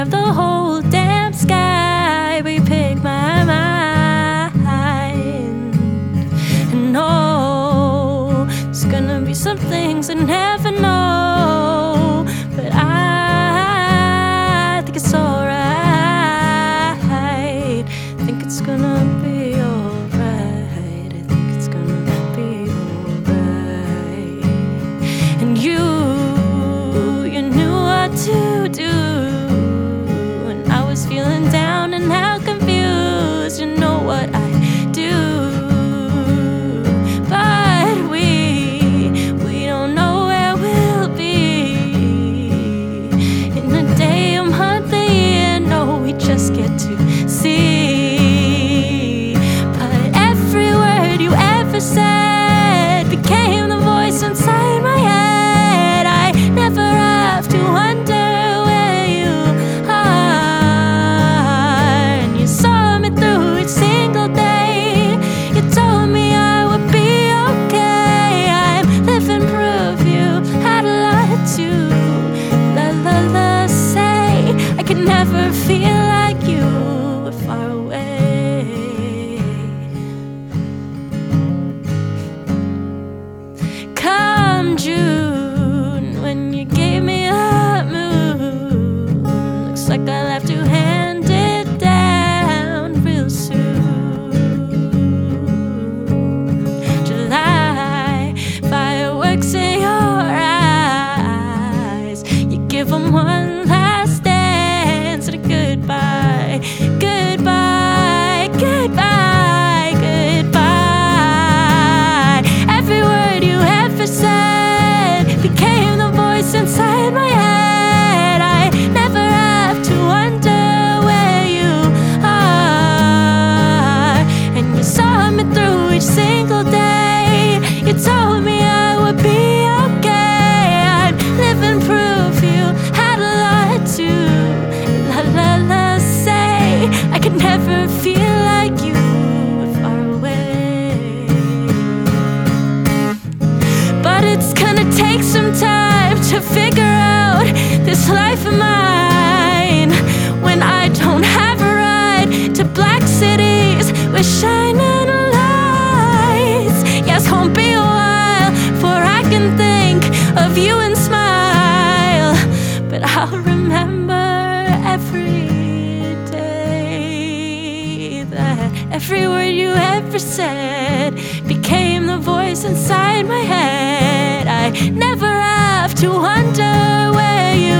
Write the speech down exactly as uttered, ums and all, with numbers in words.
have the whole damn sky, but you pick my mind. And no, there's gonna be some things I never know, but I think it's alright. I think it's gonna be alright. I think it's gonna be alright. And you, you knew what to do when I was feeling down and how confused. You know what I do, but we, we don't know where we'll be in a day, a month, a year. No, we just get to see. But every word you ever said became the voice inside my head. I never have to wonder where you are. And you saw me through each single day. You told me I would be okay. I'm living proof you had a lot to la la la say. I could never feel like you were far away. Come June, when you gave me a moon, looks like I'll have to hand it down real soon. July, fireworks in your eyes. You give them one last dance and a goodbye, goodbye, goodbye, goodbye. Every word you ever said became the voice inside my head. I never have to wonder where you are. And you saw me through each single day. You told me I would be okay. I'm living proof you had a lot to la la la say. I could never feel like you were far away. But it's gonna take some time to figure out this life of mine, when I don't have a ride to black cities with shining lights. Yes, won't be a while before I can think of you and smile, but I'll remember every day that every word you ever said became the voice inside my head. I never have to wonder where you